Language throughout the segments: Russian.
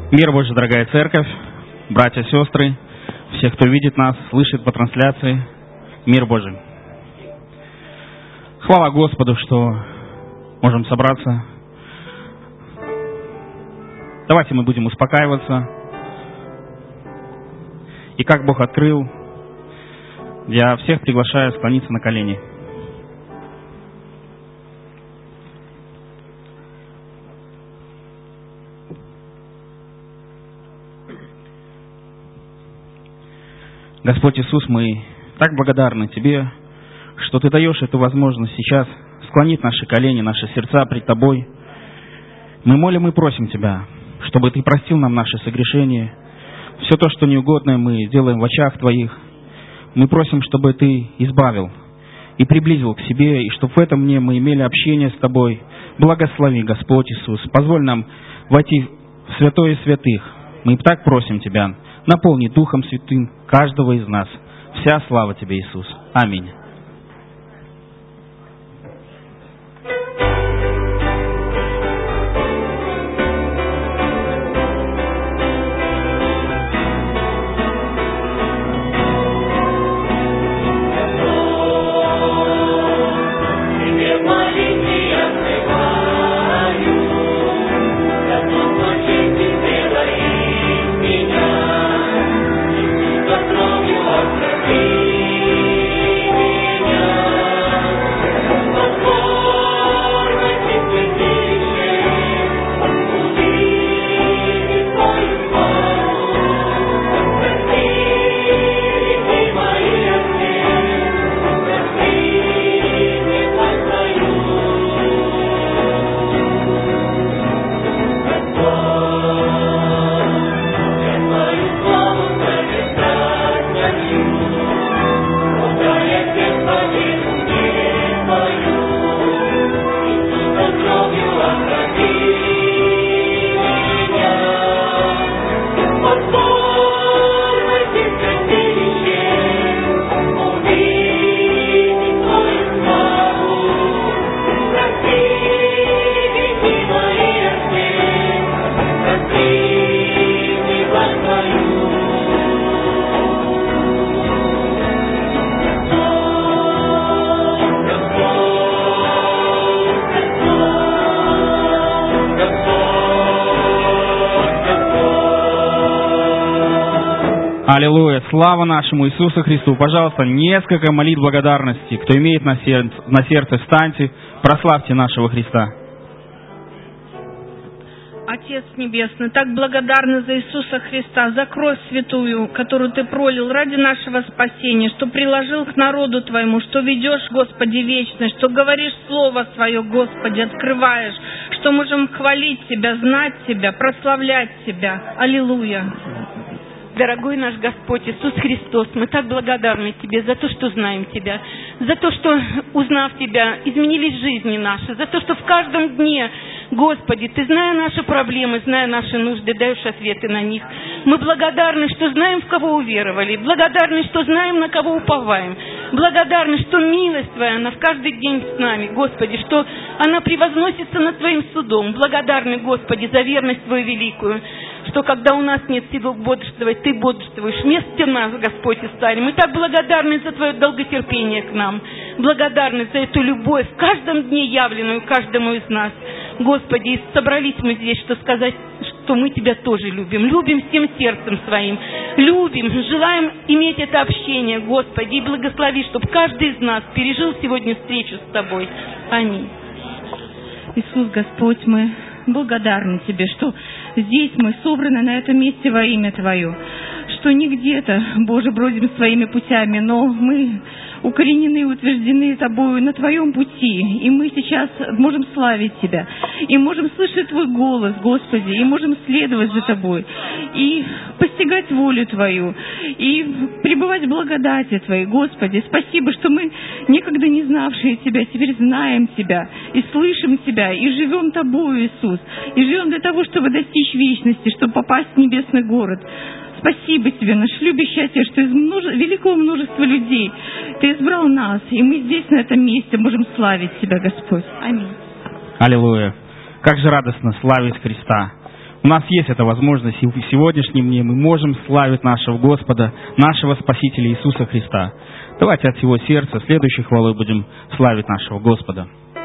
Мир Божий, дорогая церковь, братья, сестры, все, кто видит нас, слышит по трансляции, мир Божий. Слава Господу, что можем собраться. Давайте мы будем успокаиваться. И как Бог открыл, я всех приглашаю склониться на колени. Господь Иисус, мы так благодарны Тебе, что Ты даешь эту возможность сейчас склонить наши колени, наши сердца пред Тобой. Мы молим и просим Тебя, чтобы Ты простил нам наши согрешения. Все то, что неугодное, мы делаем в очах Твоих. Мы просим, чтобы Ты избавил и приблизил к себе, и чтобы в этом дне мы имели общение с Тобой. Благослови, Господь Иисус. Позволь нам войти в святое святых. Мы так просим Тебя. Наполни Духом Святым каждого из нас. Вся слава Тебе, Иисус. Аминь. Аллилуйя! Слава нашему Иисусу Христу! Пожалуйста, несколько молитв благодарности. Кто имеет на сердце, встаньте, прославьте нашего Христа. Отец Небесный, так благодарны за Иисуса Христа, за кровь святую, которую Ты пролил ради нашего спасения, что приложил к народу Твоему, что ведешь, Господи, вечность, что говоришь Слово Свое, Господи, открываешь, что можем хвалить Тебя, знать Тебя, прославлять Тебя. Аллилуйя! Дорогой наш Господь Иисус Христос, мы так благодарны Тебе за то, что знаем Тебя, за то, что, узнав Тебя, изменились жизни наши, за то, что в каждом дне, Господи, Ты, зная наши проблемы, зная наши нужды, даешь ответы на них. Мы благодарны, что знаем, в кого уверовали, благодарны, что знаем, на кого уповаем, благодарны, что милость Твоя, она в каждый день с нами, Господи, что она превозносится над Твоим судом. Благодарны, Господи, за верность Твою великую, что когда у нас нет сил бодрствовать, Ты бодрствуешь вместо нас, Господь и Царь. Мы так благодарны за Твое долготерпение к нам, благодарны за эту любовь, в каждом дне явленную каждому из нас. Господи, и собрались мы здесь, что сказать, что мы Тебя тоже любим. Любим всем сердцем своим. Любим, желаем иметь это общение, Господи, и благослови, чтобы каждый из нас пережил сегодня встречу с Тобой. Аминь. Иисус, Господь, мы благодарны Тебе, что здесь мы собраны на этом месте во имя Твое, что не где-то, Боже, бродим своими путями, но мы укоренены и утверждены Тобою на Твоем пути, и мы сейчас можем славить Тебя, и можем слышать Твой голос, Господи, и можем следовать за Тобой, и постигать волю Твою, и пребывать в благодати Твоей, Господи. Спасибо, что мы, никогда не знавшие Тебя, теперь знаем Тебя, и слышим Тебя, и живем Тобою, Иисус, и живем для того, чтобы достичь вечности, чтобы попасть в небесный город. Спасибо Тебе, наш любящий Отец, что из великого множества людей Ты избрал нас, и мы здесь, на этом месте, можем славить Тебя, Господь. Аминь. Аллилуйя! Как же радостно славить Христа! У нас есть эта возможность, и в сегодняшнем дне мы можем славить нашего Господа, нашего Спасителя Иисуса Христа. Давайте от всего сердца следующей хвалой будем славить нашего Господа.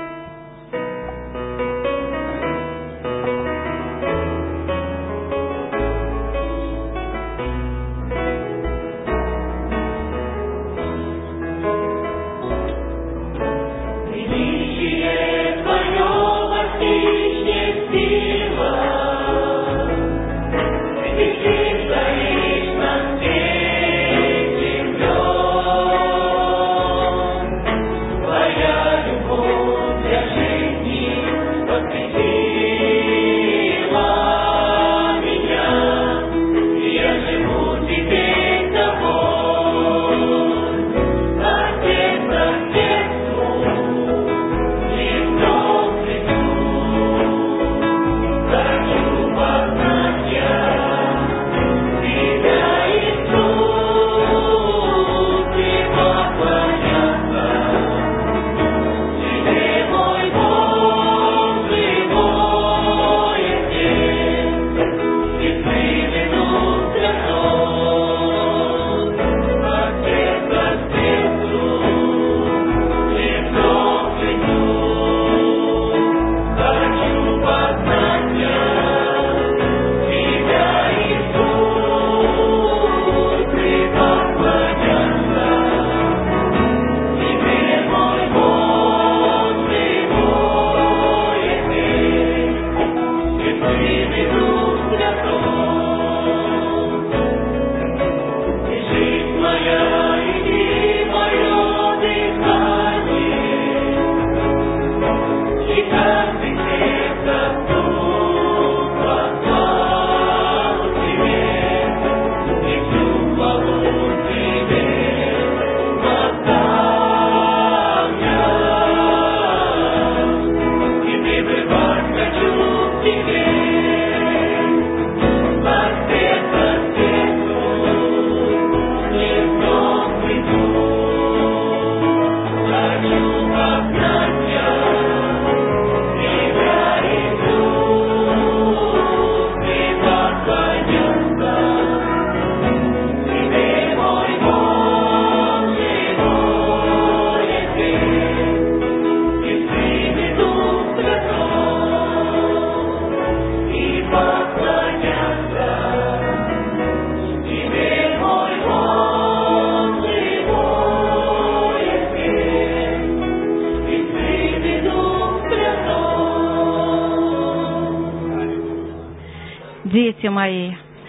Дети мои,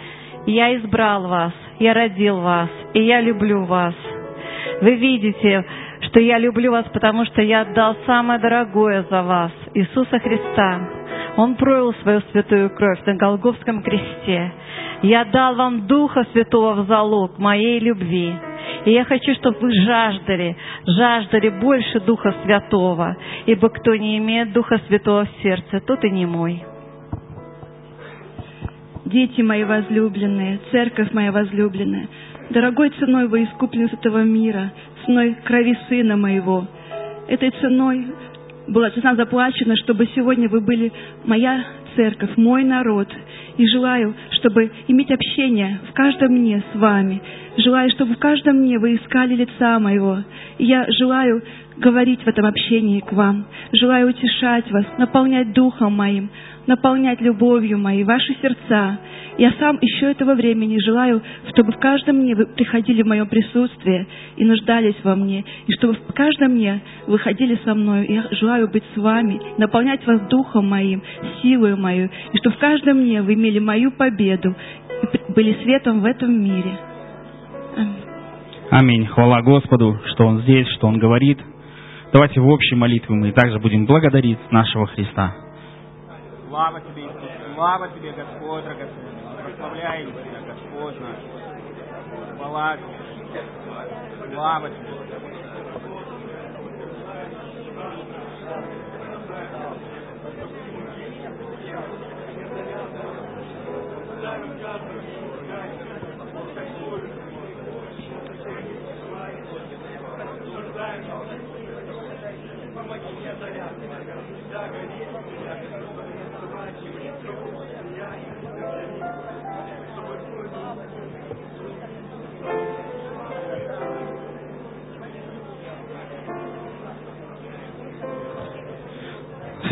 я избрал вас, я родил вас, и я люблю вас. Вы видите, что я люблю вас, потому что я отдал самое дорогое за вас, Иисуса Христа. Он пролил свою святую кровь на Голгофском кресте. Я дал вам Духа Святого в залог моей любви. И я хочу, чтобы вы жаждали больше Духа Святого, ибо кто не имеет Духа Святого в сердце, тот и не мой. Дети мои возлюбленные, церковь моя возлюбленная, дорогой ценой вы искуплены с этого мира, ценой крови Сына моего. Этой ценой была цена заплачена, чтобы сегодня вы были моя церковь, мой народ. И желаю, чтобы иметь общение в каждом мне с вами. Желаю, чтобы в каждом мне вы искали лица моего. И я желаю говорить в этом общении к вам. Желаю утешать вас, наполнять Духом моим, наполнять любовью моей ваши сердца. Я сам еще этого времени желаю, чтобы в каждом мне вы приходили в моем присутствии и нуждались во мне, и чтобы в каждом мне вы ходили со мной. Я желаю быть с вами, наполнять вас Духом моим, силой мою, и чтобы в каждом мне вы имели мою победу и были светом в этом мире. Аминь. Аминь. Хвала Господу, что Он здесь, что Он говорит. Давайте в общей молитве мы также будем благодарить нашего Христа. Слава Тебе, Иисус, слава Тебе, Господь, драгоценный. Прославляем Тебя, Господь наш. Хвала Тебе, слава Тебе.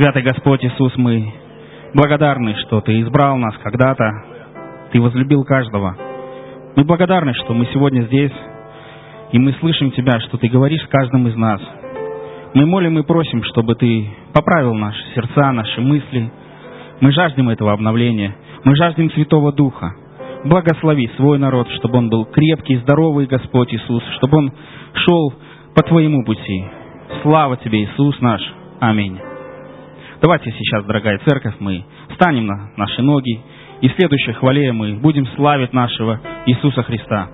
Святый Господь Иисус, мы благодарны, что Ты избрал нас когда-то, Ты возлюбил каждого. Мы благодарны, что мы сегодня здесь, и мы слышим Тебя, что Ты говоришь с каждым из нас. Мы молим и просим, чтобы Ты поправил наши сердца, наши мысли. Мы жаждем этого обновления, мы жаждем Святого Духа. Благослови свой народ, чтобы он был крепкий, здоровый, Господь Иисус, чтобы он шел по Твоему пути. Слава Тебе, Иисус наш. Аминь. Давайте сейчас, дорогая церковь, мы встанем на наши ноги, и в следующей хвале мы будем славить нашего Иисуса Христа.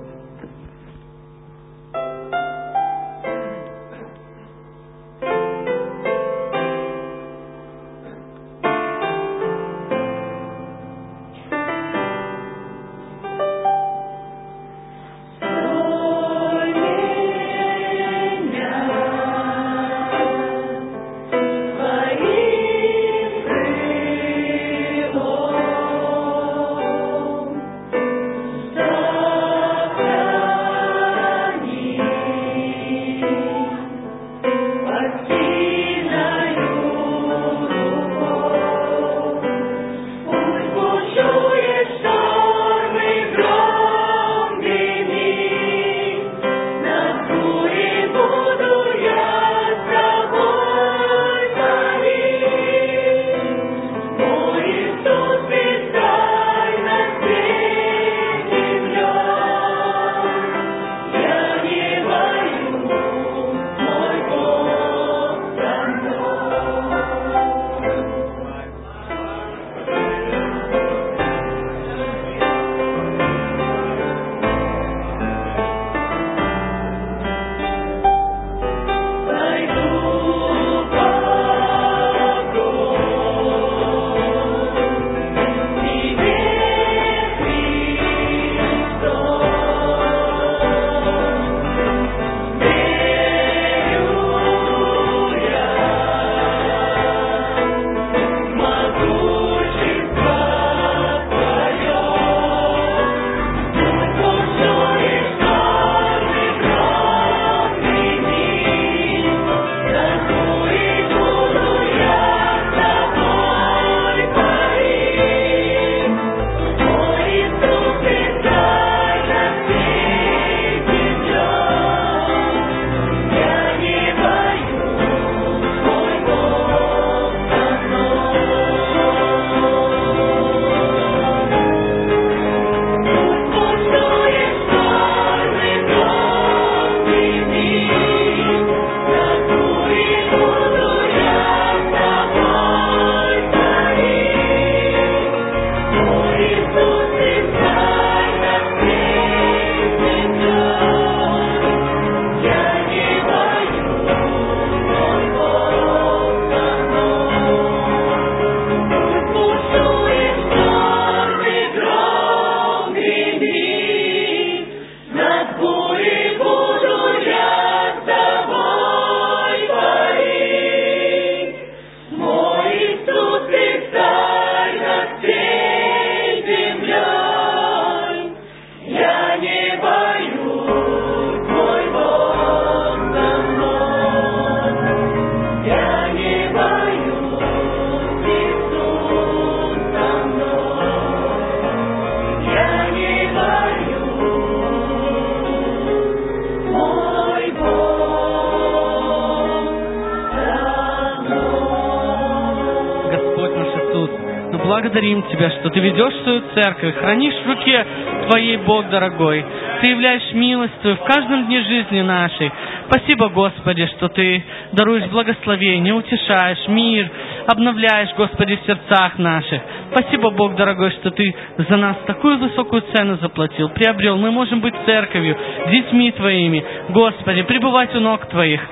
Благодарим Тебя, что Ты ведешь свою церковь, хранишь в руке Твоей, Бог дорогой. Ты являешь милость Твою в каждом дне жизни нашей. Спасибо, Господи, что Ты даруешь благословение, утешаешь мир, обновляешь, Господи, в сердцах наших. Спасибо, Бог дорогой, что Ты за нас такую высокую цену заплатил, приобрел. Мы можем быть церковью, детьми Твоими, Господи, пребывать у ног Твоих.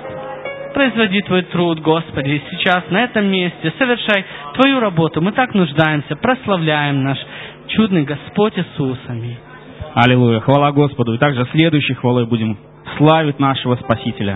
Производи Твой труд, Господи, сейчас, на этом месте. Совершай Твою работу. Мы так нуждаемся. Прославляем наш чудный Господь Иисус. Аминь. Аллилуйя. Хвала Господу. И также следующей хвалой будем славить нашего Спасителя.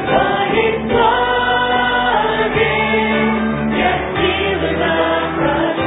Славе, я силы на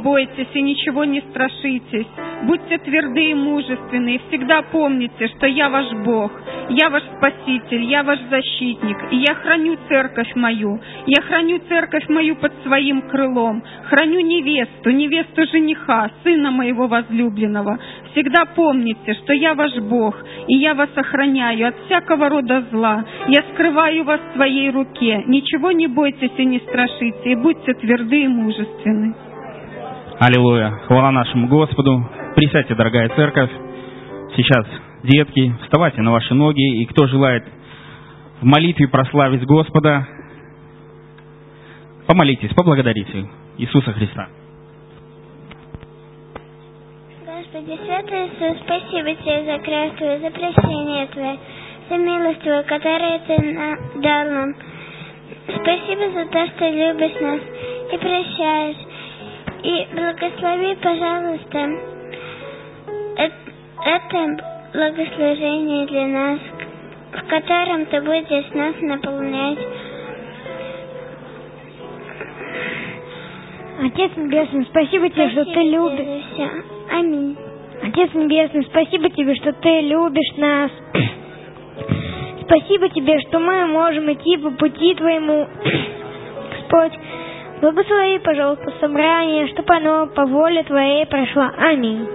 бойтесь и ничего не страшитесь. Будьте тверды и мужественны, и всегда помните, что я ваш Бог, я ваш Спаситель, я ваш защитник, и я храню церковь мою, я храню церковь мою под своим крылом, храню невесту жениха, сына моего возлюбленного. Всегда помните, что я ваш Бог, и я вас охраняю от всякого рода зла. Я скрываю вас в своей руке. Ничего не бойтесь и не страшите, и будьте тверды и мужественны. Аллилуйя! Хвала нашему Господу! Присядьте, дорогая церковь. Сейчас, детки, вставайте на ваши ноги, и кто желает в молитве прославить Господа, помолитесь, поблагодарите Иисуса Христа. Господи, Святой Иисус, спасибо Тебе за крест Твой, за прощение Твое, за милость Твою, которую Ты дал нам. Спасибо за то, что любишь нас и прощаешь. И благослови, пожалуйста, это благословение для нас, в котором Ты будешь нас наполнять. Отец Небесный, спасибо Тебе, что Ты любишь. Аминь. Отец Небесный, спасибо Тебе, что Ты любишь нас. Спасибо Тебе, что мы можем идти по пути Твоему. Господь, благослови, пожалуйста, собрание, чтобы оно по воле Твоей прошло. Аминь.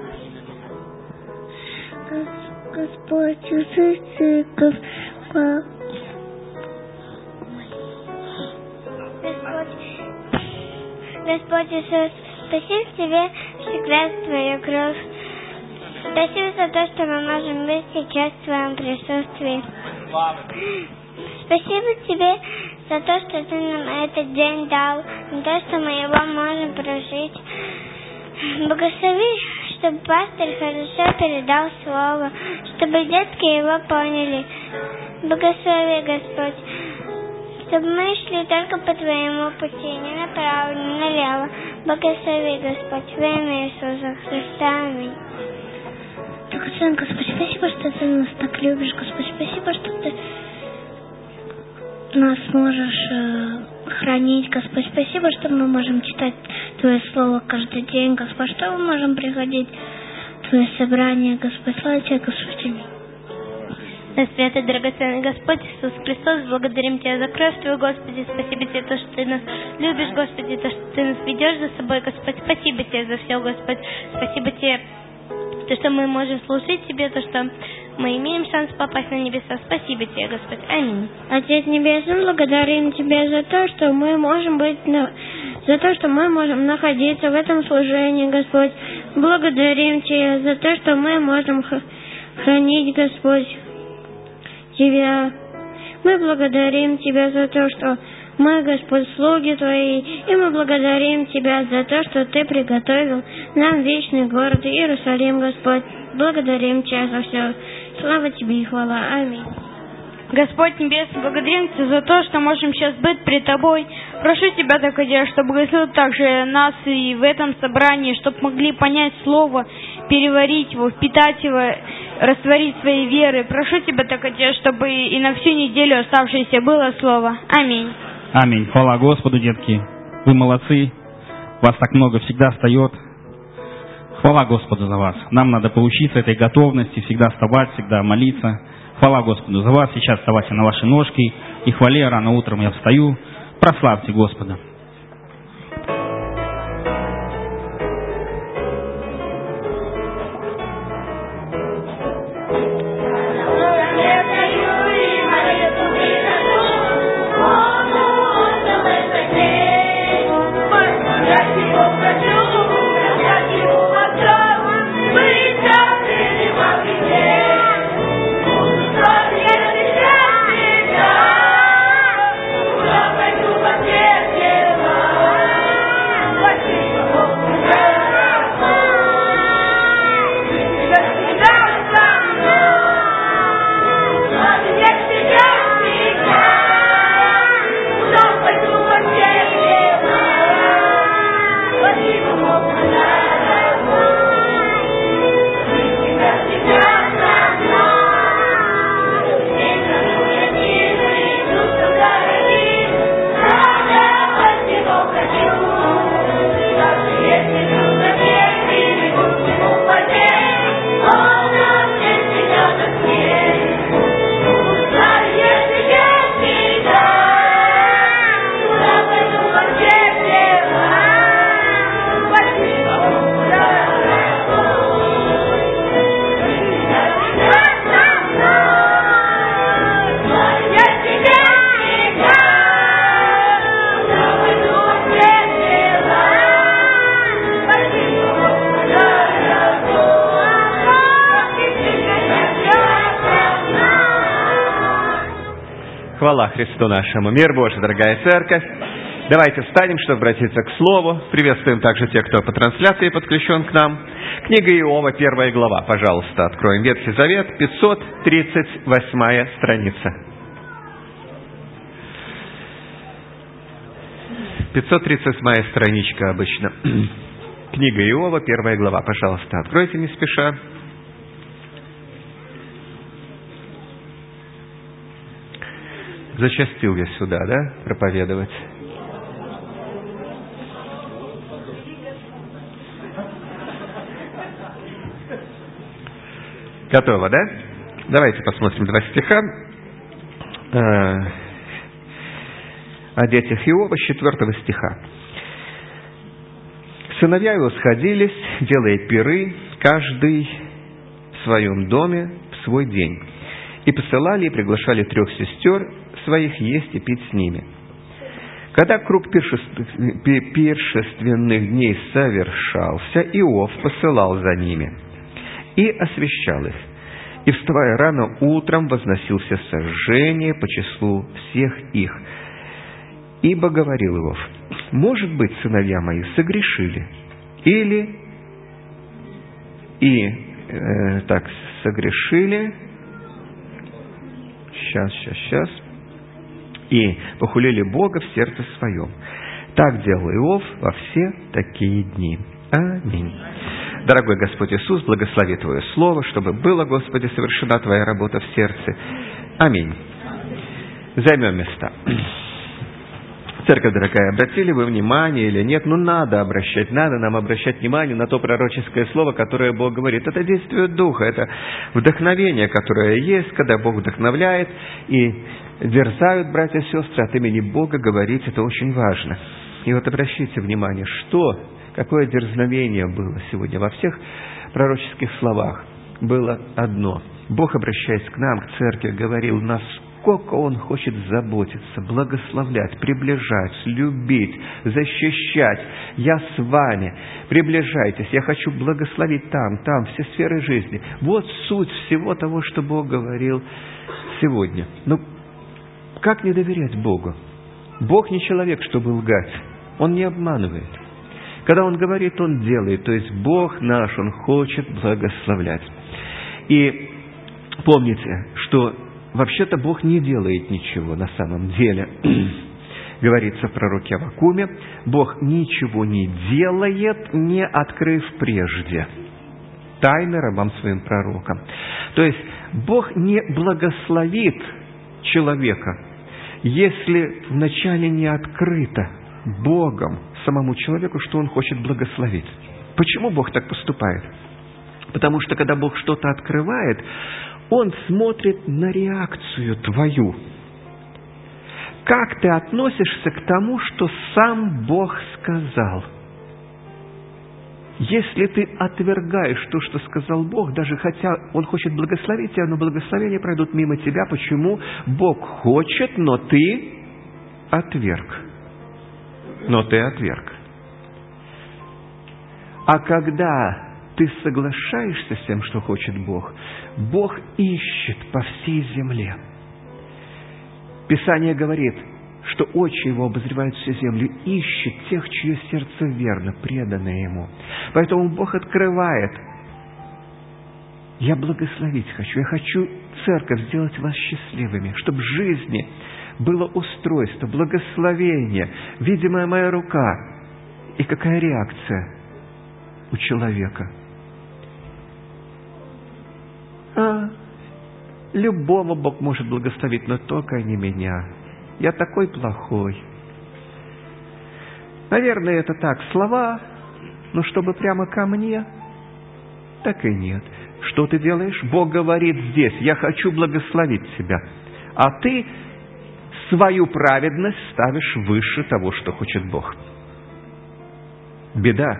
Господь, Иисус, церковь, Господь Иисус, спасибо Тебе всегда за Твою кровь. Спасибо за то, что мы можем быть сейчас в Твоем присутствии. Спасибо Тебе за то, что Ты нам этот день дал, за то, что мы его можем прожить. Благослови, чтобы пастор хорошо передал слово, чтобы детки его поняли. Благослови, Господь, чтобы мы шли только по Твоему пути, не направо, не налево. Благослови, Господь, во имя Иисуса Христа. Аминь. Драгоценный Господь, спасибо, что Ты нас так любишь, Господь, спасибо, что Ты нас можешь хранить, Господь, спасибо, что мы можем читать Твое Слово каждый день, Господь, что мы можем приходить в Твое собрание, Господь, слава Тебе, Господь. Святый, драгоценный Господь Иисус Христос, благодарим Тебя за кровь Твою, Господи, спасибо Тебе, то, что Ты нас любишь, Господи, то, что Ты нас ведешь за собой, Господь, спасибо Тебе за все, Господь, спасибо Тебе, то, что мы можем служить Тебе, то, что мы имеем шанс попасть на небеса. Спасибо Тебе, Господь. Аминь. Отец Небесный, благодарим Тебя за то, что мы можем за то, что мы можем находиться в этом служении, Господь. Благодарим Тебя за то, что мы можем хранить, Господь, Тебя. Мы благодарим Тебя за то, что мы, Господь, слуги Твои, и мы благодарим Тебя за то, что Ты приготовил нам вечный город Иерусалим, Господь. Благодарим Тебя за все. Слава Тебе и хвала. Аминь. Господь Небесный, благодарим Тебя за то, что можем сейчас быть пред Тобой. Прошу Тебя, также, чтобы благословил также нас и в этом собрании, чтобы могли понять Слово, переварить его, впитать его, растворить своей веры. Прошу Тебя, также, чтобы и на всю неделю оставшееся было Слово. Аминь. Аминь. Хвала Господу, детки. Вы молодцы. Вас так много всегда встает. Хвала Господу за вас. Нам надо поучиться этой готовности, всегда вставать, всегда молиться. Хвала Господу за вас. Сейчас вставайте на ваши ножки. И хвале, рано утром я встаю. Прославьте Господа. Yeah. Хвала Христу нашему. Мир Божий, дорогая церковь. Давайте встанем, чтобы обратиться к Слову. Приветствуем также тех, кто по трансляции подключен к нам. Книга Иова, 1 глава. Пожалуйста, откроем Ветхий Завет, 538 страница. 538 страничка обычно. Книга Иова, 1 глава. Пожалуйста, откройте не спеша. Зачастил я сюда, да, проповедовать? Готово, да? Давайте посмотрим 2 стиха о детях Иова с 4 стиха. «Сыновья его сходились, делая пиры, каждый в своем доме в свой день, и посылали и приглашали 3 сестер своих есть и пить с ними. Когда круг пиршественных дней совершался, Иов посылал за ними и освящал их. И, вставая рано утром, возносил все сожжения по числу всех их. Ибо говорил Иов: может быть, сыновья мои согрешили, согрешили, и похулили Бога в сердце своем. Так делал Иов во все такие дни. Аминь». Дорогой Господь Иисус, благослови Твое Слово, чтобы было, Господи, совершена Твоя работа в сердце. Аминь. Займем места. Церковь, дорогая, обратили вы внимание или нет? Надо нам обращать внимание на то пророческое слово, которое Бог говорит. Это действие Духа, это вдохновение, которое есть, когда Бог вдохновляет, и дерзают братья и сестры от имени Бога говорить, это очень важно. И вот обращайте внимание, какое дерзновение было сегодня во всех пророческих словах. Было одно. Бог, обращаясь к нам, к церкви, говорил, насколько Он хочет заботиться, благословлять, приближать, любить, защищать. Я с вами. Приближайтесь. Я хочу благословить там, все сферы жизни. Вот суть всего того, что Бог говорил сегодня. Как не доверять Богу? Бог не человек, чтобы лгать. Он не обманывает. Когда Он говорит, Он делает. То есть Бог наш, Он хочет благословлять. И помните, что вообще-то Бог не делает ничего на самом деле. Говорится в пророке Аввакуме, Бог ничего не делает, не открыв прежде тайны рабам своим пророкам. То есть Бог не благословит человека, если вначале не открыто Богом самому человеку, что Он хочет благословить. Почему Бог так поступает? Потому что, когда Бог что-то открывает, Он смотрит на реакцию твою. Как ты относишься к тому, что сам Бог сказал? Если ты отвергаешь то, что сказал Бог, даже хотя Он хочет благословить тебя, но благословения пройдут мимо тебя. Почему? Бог хочет, но ты отверг. А когда ты соглашаешься с тем, что хочет Бог, Бог ищет по всей земле. Писание говорит, что очи Его обозревают всю землю, ищет тех, чье сердце верно, преданное Ему. Поэтому Бог открывает. Я благословить хочу, я хочу церковь сделать вас счастливыми, чтобы в жизни было устройство, благословение, видимая моя рука. И какая реакция у человека? Любого Бог может благословить, но только не меня. Я такой плохой. Наверное, это так, слова, но чтобы прямо ко мне, так и нет. Что ты делаешь? Бог говорит здесь, я хочу благословить тебя. А ты свою праведность ставишь выше того, что хочет Бог. Беда.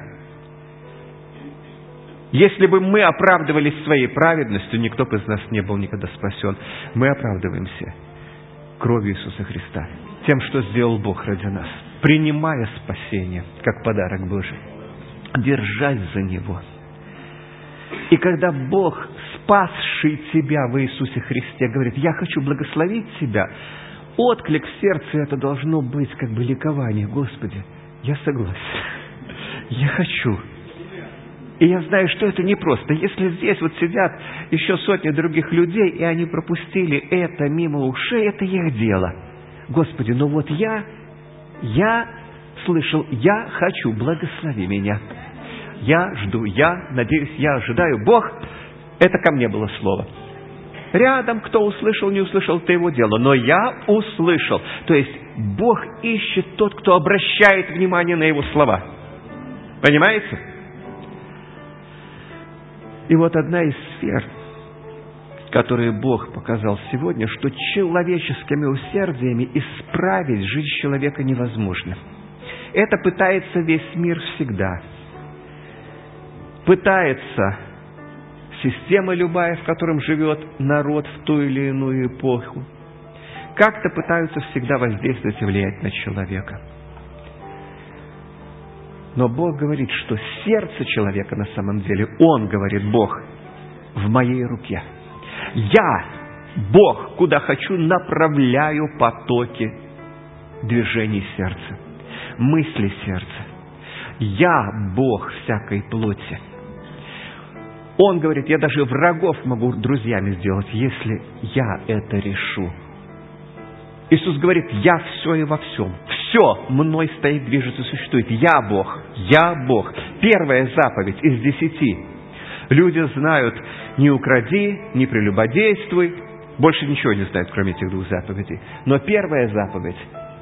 Если бы мы оправдывались своей праведностью, никто бы из нас не был никогда спасен. Мы оправдываемся кровью Иисуса Христа, тем, что сделал Бог ради нас, принимая спасение как подарок Божий, держась за Него. И когда Бог, спасший тебя в Иисусе Христе, говорит, я хочу благословить тебя, отклик в сердце, это должно быть как бы ликование. Господи, я согласен. Я хочу. И я знаю, что это непросто. Если здесь вот сидят еще сотни других людей, и они пропустили это мимо ушей, это их дело. Господи, ну вот я слышал, я хочу, благослови меня. Я жду, я надеюсь, я ожидаю. Бог, это ко мне было слово. Рядом, кто услышал, не услышал, это его дело. Но я услышал. То есть Бог ищет тот, кто обращает внимание на его слова. Понимаете? И вот одна из сфер, которые Бог показал сегодня, что человеческими усердиями исправить жизнь человека невозможно. Это пытается весь мир всегда. Пытается система любая, в котором живет народ в ту или иную эпоху. Как-то пытаются всегда воздействовать и влиять на человека. Но Бог говорит, что сердце человека на самом деле, Он, говорит Бог, в моей руке. Я, Бог, куда хочу, направляю потоки движений сердца, мысли сердца. Я, Бог всякой плоти. Он говорит, я даже врагов могу друзьями сделать, если я это решу. Иисус говорит, я все и во всем. Все мной стоит, движется, существует. Я Бог. Я Бог. Первая заповедь из 10. Люди знают, не укради, не прелюбодействуй. Больше ничего не знают, кроме этих 2 заповедей. Но первая заповедь.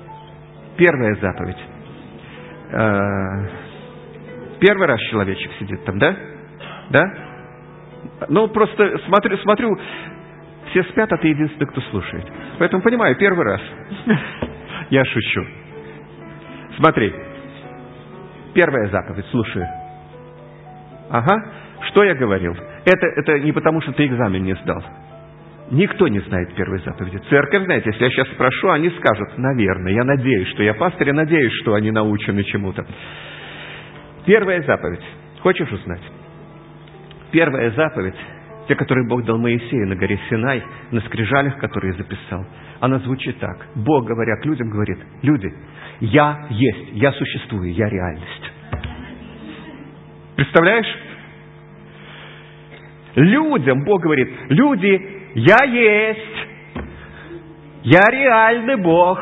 Первый раз человечек сидит там, да? Да? Ну, просто смотрю, все спят, а ты единственный, кто слушает. Поэтому понимаю, первый раз. Я шучу. Смотри. Первая заповедь, слушай. Ага. Что я говорил? Это не потому, что ты экзамен не сдал. Никто не знает первой заповеди. Церковь, знаете, если я сейчас спрошу, они скажут, наверное. Я надеюсь, что я пастырь, я надеюсь, что они научены чему-то. Первая заповедь. Хочешь узнать? Первая заповедь, те, которые Бог дал Моисею на горе Синай, на скрижалях, которые записал, она звучит так. Бог, говоря к людям, говорит, люди, я есть, я существую, я реальность. Представляешь? Людям Бог говорит, люди, я есть, я реальный Бог.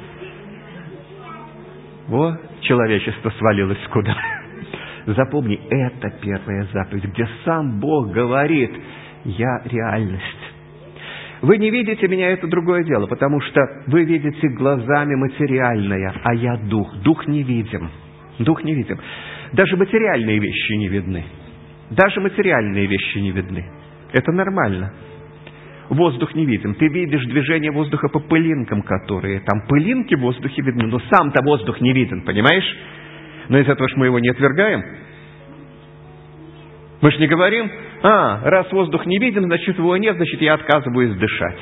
Вот человечество свалилось куда? Запомни, это первая заповедь, где сам Бог говорит, я реальность. Вы не видите меня, это другое дело, потому что вы видите глазами материальное, а я дух. Дух невидим. Дух невидим. Даже материальные вещи не видны. Даже материальные вещи не видны. Это нормально. Воздух не видим. Ты видишь движение воздуха по пылинкам, которые... Там пылинки в воздухе видны, но сам-то воздух не виден, понимаешь? Но из этого ж мы его не отвергаем. Мы ж не говорим, раз воздух не виден, значит его нет, значит я отказываюсь дышать.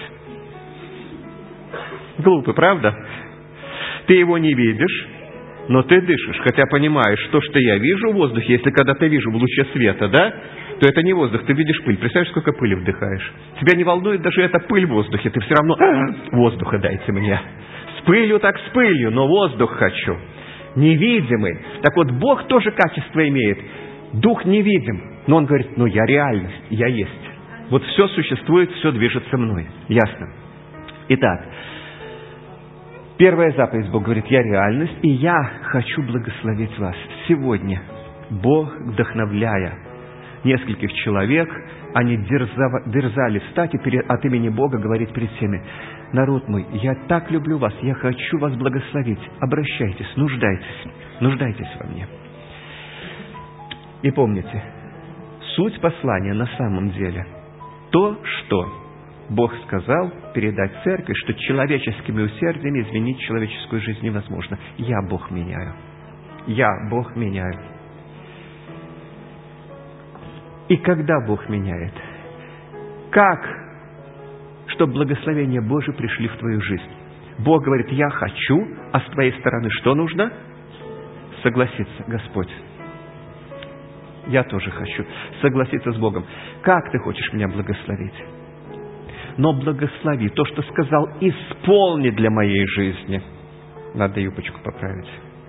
Глупо, правда? Ты его не видишь, но ты дышишь, хотя понимаешь, что я вижу в воздухе, если когда-то вижу в луче света, да, то это не воздух, ты видишь пыль. Представляешь, сколько пыли вдыхаешь? Тебя не волнует даже эта пыль в воздухе, ты все равно воздуха дайте мне. С пылью так с пылью, но воздух хочу. Невидимый. Так вот, Бог тоже качество имеет. Дух невидим. Но Он говорит, я реальность, я есть. Вот все существует, все движется мной. Ясно? Итак, первая заповедь, Бог говорит, я реальность, и я хочу благословить вас. Сегодня Бог, вдохновляя нескольких человек, они дерзали встать и от имени Бога говорить перед всеми, народ мой, я так люблю вас, я хочу вас благословить. Обращайтесь, нуждайтесь во мне. И помните, суть послания на самом деле то, что Бог сказал передать церкви, что человеческими усердиями изменить человеческую жизнь невозможно. Я Бог меняю. Я Бог меняю. И когда Бог меняет? Как? Чтобы благословения Божьи пришли в твою жизнь. Бог говорит, я хочу, а с твоей стороны что нужно? Согласиться, Господь. Я тоже хочу согласиться с Богом. Как ты хочешь меня благословить? но благослови. То, что сказал, исполни для моей жизни. Надо юбочку поправить.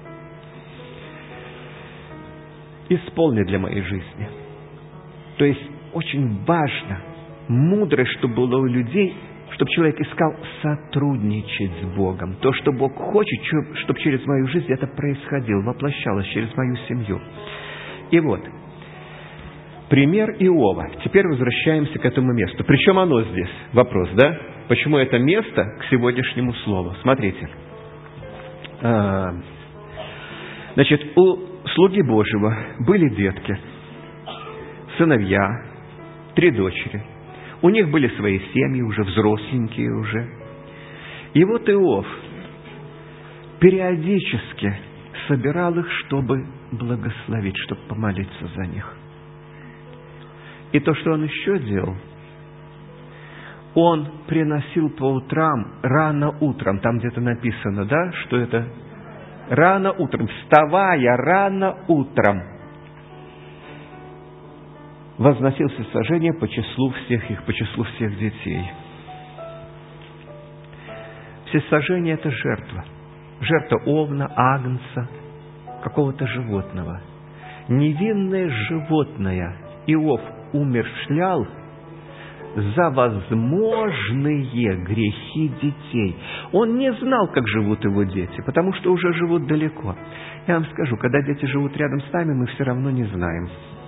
Исполни для моей жизни. То есть очень важно, мудрость, чтобы было у людей, чтобы человек искал сотрудничать с Богом. То, что Бог хочет, чтобы через мою жизнь это происходило, воплощалось через мою семью. И вот, пример Иова. Теперь возвращаемся к этому месту. Причем оно здесь? Вопрос, да? Почему это место к сегодняшнему слову? Смотрите. Значит, у слуги Божьего были детки, сыновья, 3 дочери. У них были свои семьи уже, взросленькие уже. И вот Иов периодически собирал их, чтобы благословить, чтобы помолиться за них. И то, что он еще делал, он приносил по утрам, рано утром, там где-то написано, да, что это рано утром, вставая рано утром, возносил всесожжение по числу всех их, по числу всех детей. Всесожжение – это жертва. Жертва овна, агнца, какого-то животного. Невинное животное Иов умерщвлял за возможные грехи детей. Он не знал, как живут его дети, потому что уже живут далеко. Я вам скажу, когда дети живут рядом с нами, мы все равно не знаем.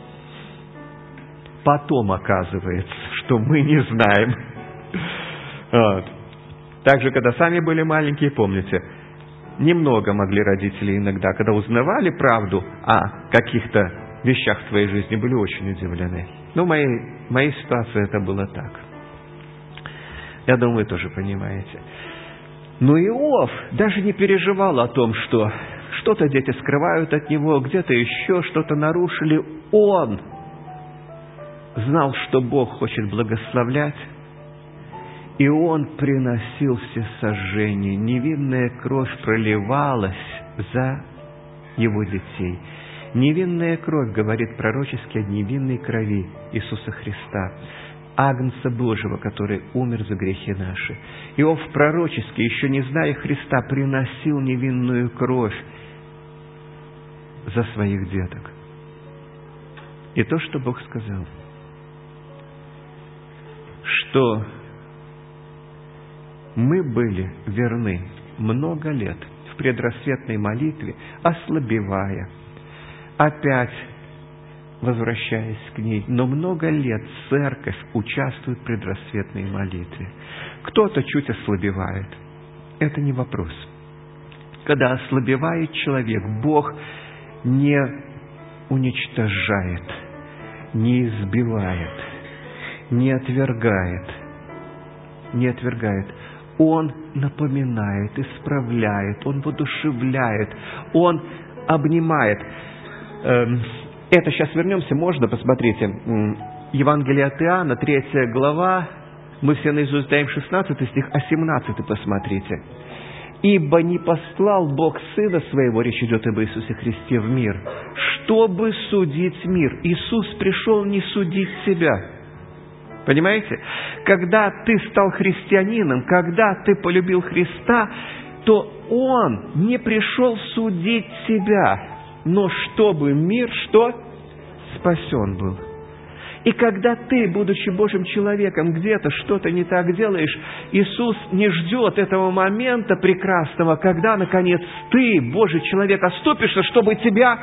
Потом оказывается, что мы не знаем. Вот. Также, когда сами были маленькие, помните, немного могли родители иногда, когда узнавали правду о каких-то вещах в твоей жизни, были очень удивлены. Но в моей ситуации это было так. Я думаю, вы тоже понимаете. Но Иов даже не переживал о том, что что-то дети скрывают от него, где-то еще что-то нарушили. Он знал, что Бог хочет благословлять, и он приносил всесожжение. Невинная кровь проливалась за его детей. Невинная кровь говорит пророчески о невинной крови Иисуса Христа, Агнца Божьего, который умер за грехи наши. Иов пророчески, еще не зная Христа, приносил невинную кровь за своих деток. И то, что Бог сказал, что мы были верны много лет в предрассветной молитве, ослабевая, опять возвращаясь к ней. Но много лет церковь участвует в предрассветной молитве. Кто-то чуть ослабевает. Это не вопрос. Когда ослабевает человек, Бог не уничтожает, не избивает, не отвергает. Он напоминает, исправляет, Он воодушевляет, Он обнимает. Это сейчас вернемся, можно, посмотрите. Евангелие от Иоанна, 3 глава, мы все наизусть знаем 16 стих, а 17 посмотрите. «Ибо не послал Бог Сына Своего», речь идет об Иисусе Христе, в мир, «чтобы судить мир». Иисус пришел не судить себя. Понимаете? Когда ты стал христианином, когда ты полюбил Христа, то Он не пришел судить себя, но чтобы мир, что? Спасен был. И когда ты, будучи Божьим человеком, где-то что-то не так делаешь, Иисус не ждет этого момента прекрасного, когда, наконец, ты, Божий человек, оступишься, чтобы тебя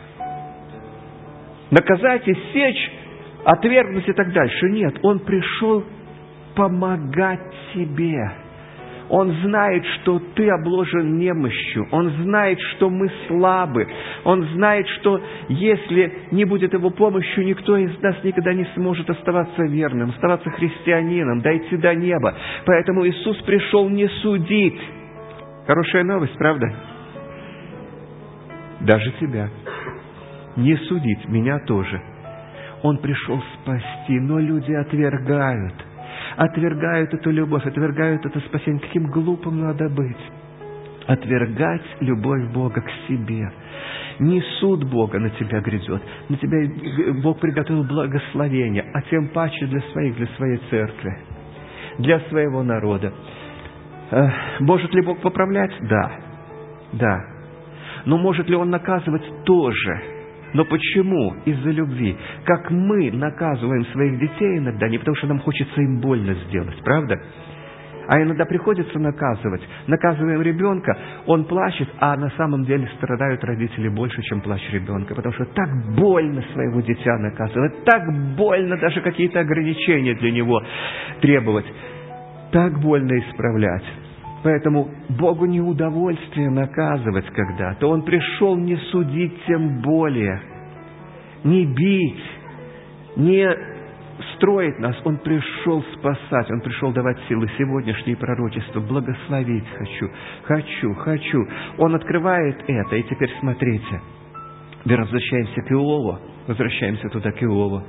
наказать, иссечь, отвергнуть и так дальше. Нет, Он пришел помогать тебе. Он знает, что ты обложен немощью. Он знает, что мы слабы. Он знает, что если не будет Его помощи, никто из нас никогда не сможет оставаться верным, оставаться христианином, дойти до неба. Поэтому Иисус пришел не судить. Хорошая новость, правда? Даже тебя. Не судить, меня тоже. Он пришел спасти, но люди отвергают эту любовь, отвергают это спасение. Каким глупым надо быть? Отвергать любовь Бога к себе. Не суд Бога на тебя грядет. На тебя Бог приготовил благословение, а тем паче для своей церкви. для своего народа. Может ли Бог поправлять? Да. Да. Но может ли Он наказывать? Тоже. Но почему? Из-за любви. Как мы наказываем своих детей иногда, не потому что нам хочется им больно сделать, правда? А иногда приходится наказывать. Наказываем ребенка, он плачет, а на самом деле страдают родители больше, чем плач ребенка. Потому что так больно своего дитя наказывать, так больно даже какие-то ограничения для него требовать, так больно исправлять. Поэтому Богу не удовольствие наказывать когда-то. Он пришел не судить, тем более, не бить, не строить нас. Он пришел спасать, Он пришел давать силы. Сегодняшние пророчества благословить хочу. Он открывает это, и теперь смотрите. Возвращаемся к Иову. Возвращаемся туда к Иову.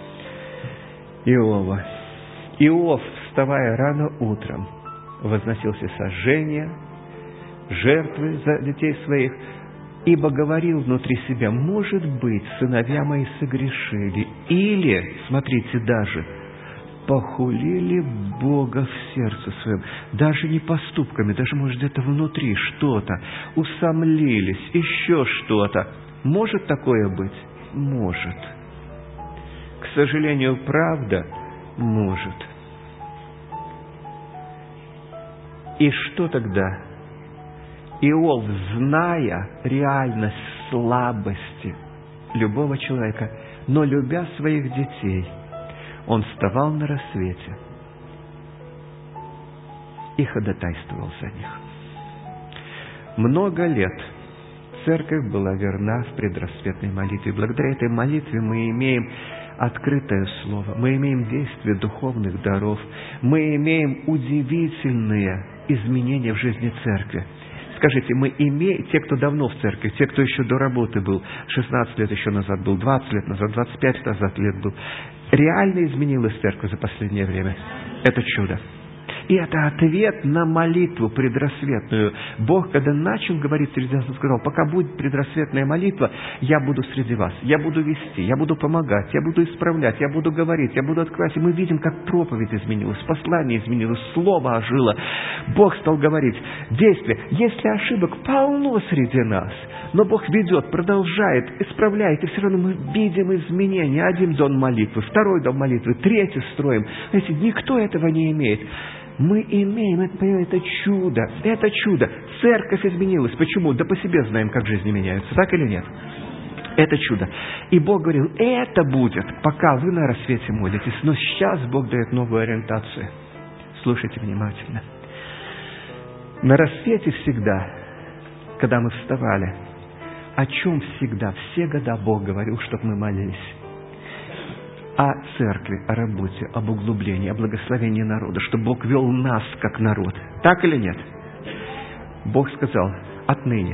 Иов, вставая рано утром, возносил всесожжения, жертвы за детей своих, ибо говорил внутри себя: может быть, сыновья мои согрешили, или, смотрите, даже похулили Бога в сердце своем, даже не поступками, даже, может, где-то внутри что-то, усомнились, еще что-то. Может такое быть? Может. К сожалению, правда, может. И что тогда? Иов, зная реальность слабости любого человека, но любя своих детей, он вставал на рассвете и ходатайствовал за них. Много лет церковь была верна в предрассветной молитве. Благодаря этой молитве мы имеем открытое слово, мы имеем действие духовных даров, мы имеем удивительные изменения в жизни церкви. Скажите, мы имеем, те, кто давно в церкви, те, кто еще до работы был, 16 лет еще назад был, 20 лет назад, 25 лет был, реально изменилась церковь за последнее время? Это чудо. И это ответ на молитву предрассветную. Бог, когда начал говорить среди нас, он сказал: пока будет предрассветная молитва, я буду среди вас, я буду вести, я буду помогать, я буду исправлять, я буду говорить, я буду открывать. И мы видим, как проповедь изменилась, послание изменилось, слово ожило. Бог стал говорить, действие. Если ошибок полно среди нас, но Бог ведет, продолжает, исправляет, и все равно мы видим изменения. Один дом молитвы, второй дом молитвы, третий строим. Знаете, никто этого не имеет. Мы имеем, это чудо, это чудо. Церковь изменилась. Почему? Да по себе знаем, как жизни меняются, так или нет? Это чудо. И Бог говорил, это будет, пока вы на рассвете молитесь. Но сейчас Бог дает новую ориентацию. Слушайте внимательно. На рассвете всегда, когда мы вставали, о чем всегда, все года Бог говорил, чтобы мы молились? О церкви, о работе, об углублении, о благословении народа, чтобы Бог вел нас как народ. Так или нет? Бог сказал, отныне,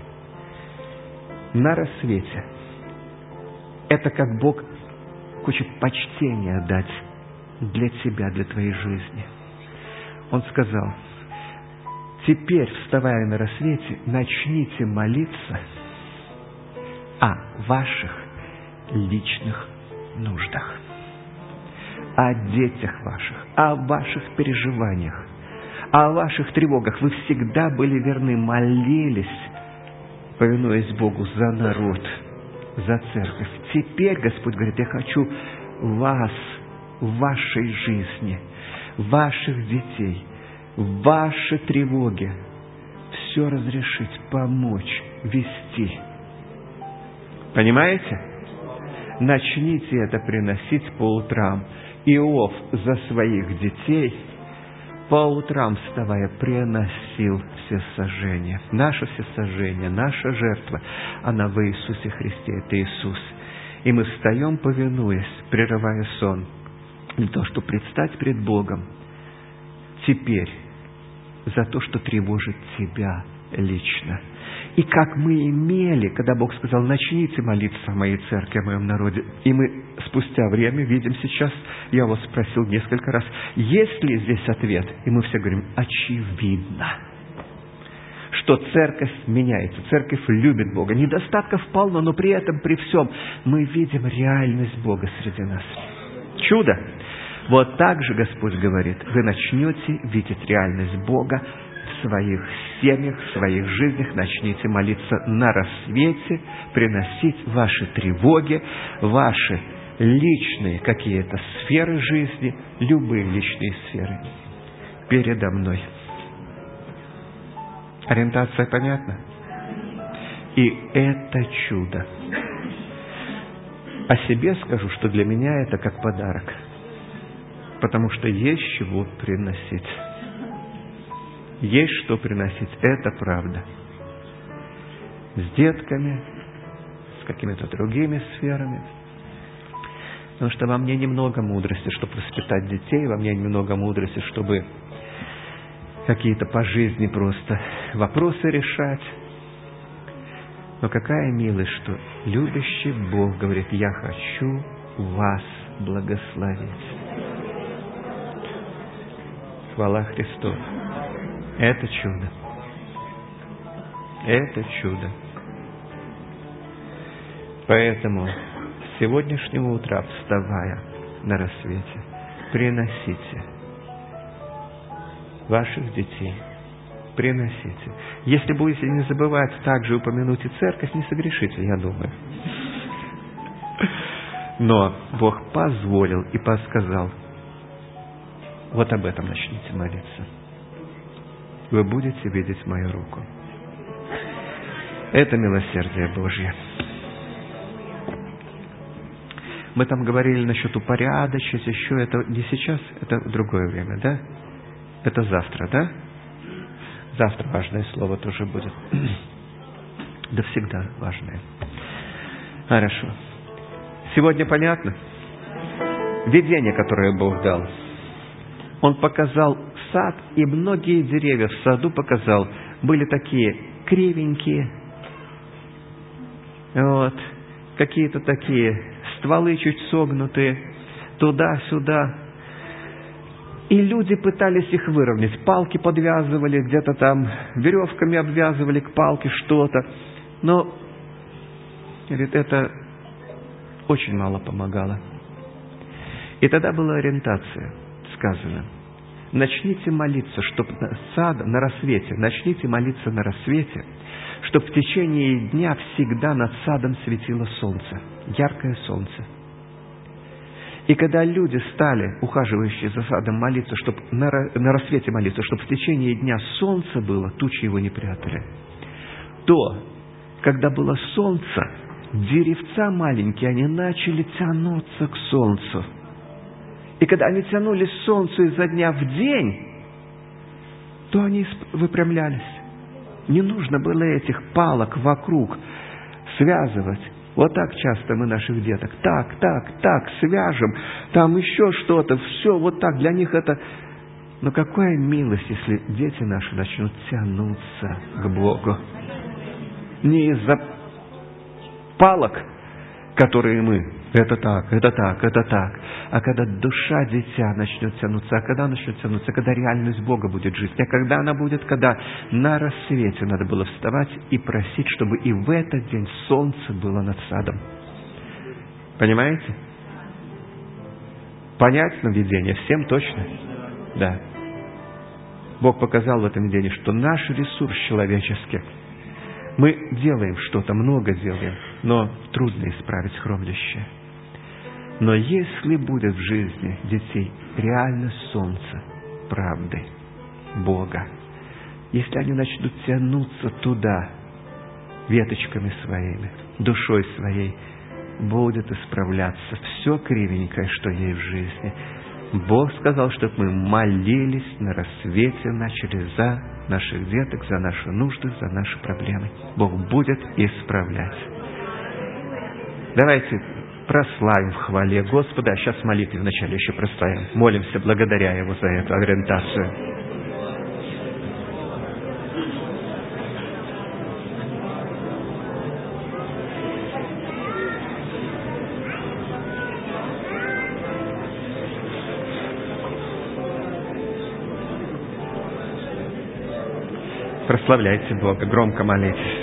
на рассвете, это как Бог хочет почтение дать для тебя, для твоей жизни. Он сказал, теперь, вставая на рассвете, начните молиться о ваших личных нуждах, о детях ваших, о ваших переживаниях, о ваших тревогах. Вы всегда были верны, молились, повинуясь Богу, за народ, за церковь. Теперь, Господь говорит, я хочу вас в вашей жизни, ваших детей, ваши тревоги, все разрешить, помочь, вести. Понимаете? Начните это приносить по утрам. Иов за своих детей по утрам, вставая, приносил всесожжение. Наше всесожжение, наша жертва, она в Иисусе Христе. Это Иисус. И мы встаем, повинуясь, прерывая сон, для того, чтобы предстать пред Богом теперь за то, что тревожит тебя лично. И как мы имели, когда Бог сказал, начните молиться о моей церкви, о моем народе. И мы спустя время видим сейчас, я вас спросил несколько раз, есть ли здесь ответ? И мы все говорим, очевидно, что церковь меняется, церковь любит Бога. Недостатков полно, но при этом, при всем, мы видим реальность Бога среди нас. Чудо. Вот так же Господь говорит, вы начнете видеть реальность Бога в своих семьях, в своих жизнях, начните молиться на рассвете, приносить ваши тревоги, ваши личные какие-то сферы жизни, любые личные сферы передо мной. Ориентация понятна? И это чудо. О себе скажу, что для меня это как подарок. Потому что есть чего приносить. Есть что приносить. Это правда. С детками, с какими-то другими сферами. Потому что во мне немного мудрости, чтобы воспитать детей, во мне немного мудрости, чтобы какие-то по жизни просто вопросы решать. Но какая милость, что любящий Бог говорит, я хочу вас благословить. Хвала Христу. Это чудо. Это чудо. Поэтому с сегодняшнего утра, вставая на рассвете, приносите ваших детей. Приносите. Если будете не забывать, также упомянуть и церковь, не согрешите, я думаю. Но Бог позволил и подсказал. Вот об этом начните молиться. Вы будете видеть мою руку. Это милосердие Божье. Мы там говорили насчет упорядочить, еще это не сейчас, это в другое время, да? Это завтра, да? Завтра важное слово тоже будет. Да всегда важное. Хорошо. Сегодня понятно? Видение, которое Бог дал. Он показал сад, и многие деревья в саду показал, были такие кривенькие. Вот. Какие-то такие стволы чуть согнутые. Туда-сюда. И люди пытались их выровнять. Палки подвязывали, где-то там веревками обвязывали к палке что-то. Но, говорит, это очень мало помогало. И тогда была ориентация, сказано. Начните молиться, чтобы на рассвете, начните молиться на рассвете, чтобы в течение дня всегда над садом светило солнце, яркое солнце. И когда люди стали, ухаживающие за садом, молиться, чтобы на рассвете молиться, чтобы в течение дня солнце было, тучи его не прятали, то, когда было солнце, деревца маленькие, они начали тянуться к солнцу. И когда они тянулись к солнцу изо дня в день, то они выпрямлялись. Не нужно было этих палок вокруг связывать. Вот так часто мы наших деток. Так, свяжем. Там еще что-то. Все вот так. Для них это... Но какая милость, если дети наши начнут тянуться к Богу. Не из-за палок, которые мы... Это так. А когда душа дитя начнет тянуться, а когда начнет тянуться, когда реальность Бога будет жить, а когда она будет, когда на рассвете надо было вставать и просить, чтобы и в этот день солнце было над садом. Понимаете? Понятно видение? Всем точно? Да. Бог показал в этом видении, что наш ресурс человеческий, мы делаем что-то, много делаем, но трудно исправить хромлящее. Но если будет в жизни детей реально солнце правды, Бога, если они начнут тянуться туда веточками своими, душой своей, будет исправляться все кривенькое, что есть в жизни. Бог сказал, чтобы мы молились на рассвете, начали за наших деток, за наши нужды, за наши проблемы. Бог будет исправлять. Давайте прославим в хвале Господа, а сейчас в молитве вначале еще прославим. Молимся, благодаря Его за эту ориентацию. Прославляйте Бога, громко молитесь.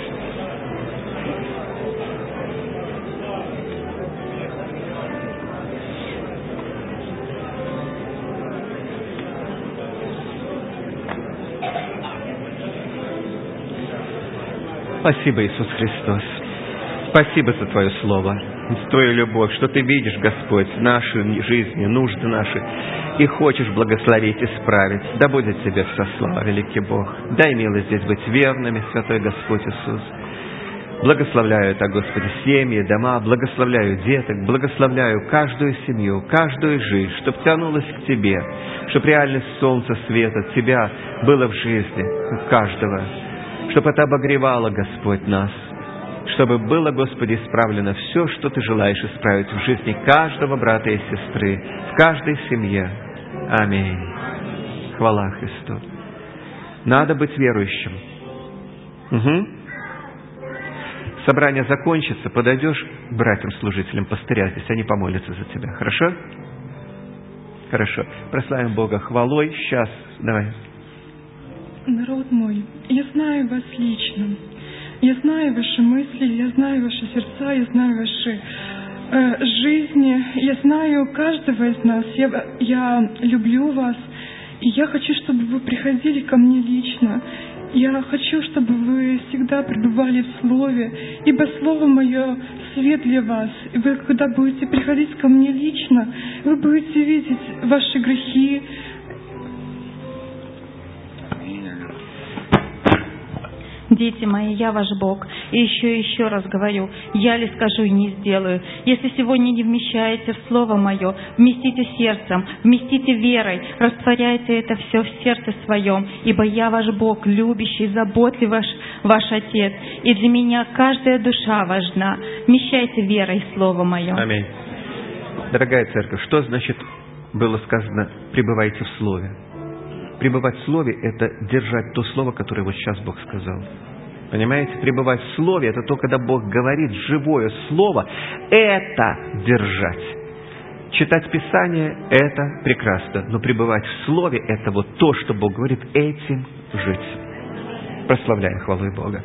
Спасибо, Иисус Христос. Спасибо за Твое Слово, за Твою любовь, что Ты видишь, Господь, наши жизни, нужды наши, и хочешь благословить, исправить. Да будет Тебе вся слава, великий Бог. Дай милость здесь быть верными, Святой Господь Иисус. Благословляю это, Господи, семьи, дома, благословляю деток, благословляю каждую семью, каждую жизнь, чтобы тянулась к Тебе, чтобы реальность солнца, света, Тебя было в жизни каждого, чтобы это обогревало, Господь, нас, чтобы было, Господи, исправлено все, что Ты желаешь исправить в жизни каждого брата и сестры, в каждой семье. Аминь. Хвала Христу. Надо быть верующим. Угу. Собрание закончится, подойдешь к братьям-служителям, пастыря здесь, они помолятся за тебя. Хорошо? Хорошо. Прославим Бога хвалой. Сейчас. Давай. Народ мой, я знаю вас лично. Я знаю ваши мысли, я знаю ваши сердца, я знаю ваши жизни. Я знаю каждого из нас. Я люблю вас. И я хочу, чтобы вы приходили ко мне лично. Я хочу, чтобы вы всегда пребывали в Слове, ибо Слово Мое — свет для вас. И вы, когда будете приходить ко мне лично, вы будете видеть ваши грехи. Дети мои, я ваш Бог. И еще раз говорю, я ли скажу и не сделаю. Если сегодня не вмещаете в Слово Мое, вместите сердцем, вместите верой, растворяйте это все в сердце своем, ибо я ваш Бог, любящий, заботливый ваш Отец. И для меня каждая душа важна. Вмещайте верой Слово Мое. Аминь. Дорогая церковь, что значит было сказано «пребывайте в Слове»? Пребывать в Слове – это держать то Слово, которое вот сейчас Бог сказал. Понимаете? Пребывать в Слове – это то, когда Бог говорит живое Слово, это держать. Читать Писание – это прекрасно, но пребывать в Слове – это вот то, что Бог говорит, этим жить. Прославляем хвалу Бога.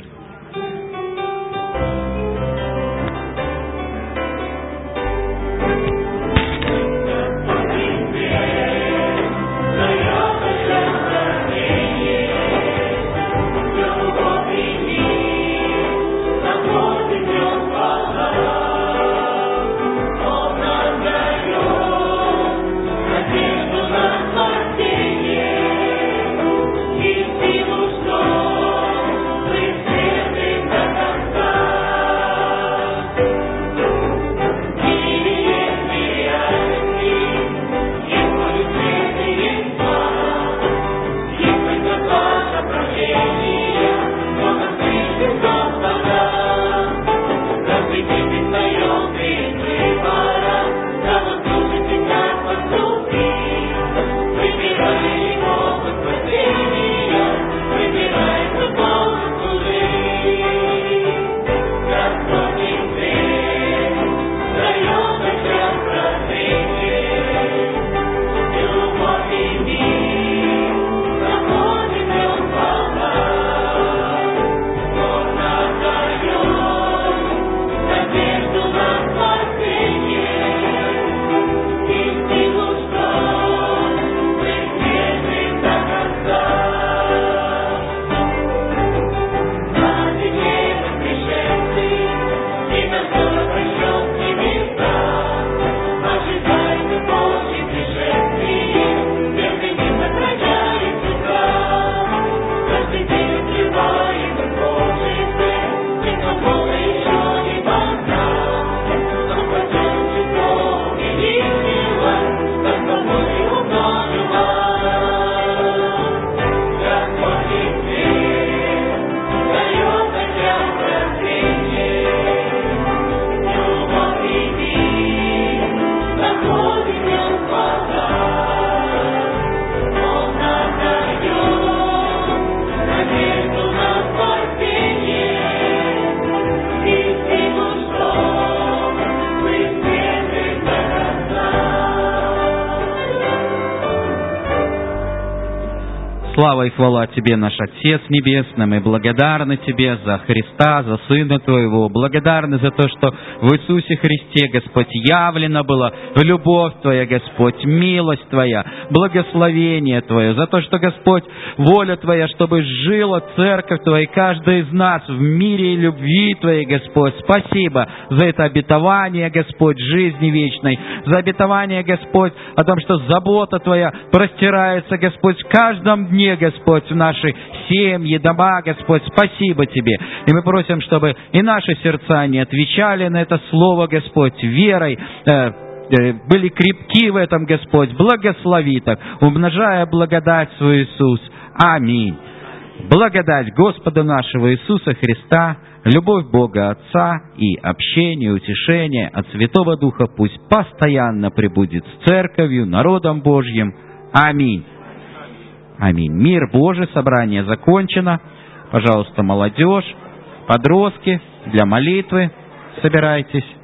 Слава и хвала Тебе, наш Отец Небесный. Мы благодарны Тебе за Христа, за Сына Твоего. Благодарны за то, что в Иисусе Христе, Господь, явлена была любовь Твоя, Господь, милость Твоя, благословение Твое. За то, что, Господь, воля Твоя, чтобы жила церковь Твоя, каждый из нас в мире и любви Твоей, Господь. Спасибо за это обетование, Господь, жизни вечной. За обетование, Господь, о том, что забота Твоя простирается, Господь, в каждом дне, Господь, в наши семьи, дома, Господь. Спасибо Тебе. И мы просим, чтобы и наши сердца не отвечали на это слово, Господь, верой, были крепки в этом, Господь. Благослови так, умножая благодать свою, Иисус. Аминь. Благодать Господа нашего Иисуса Христа, любовь Бога Отца и общение, утешение от Святого Духа пусть постоянно пребудет с Церковью, народом Божьим. Аминь. Аминь. Мир Божий, собрание закончено. Пожалуйста, молодежь, подростки, для молитвы собирайтесь.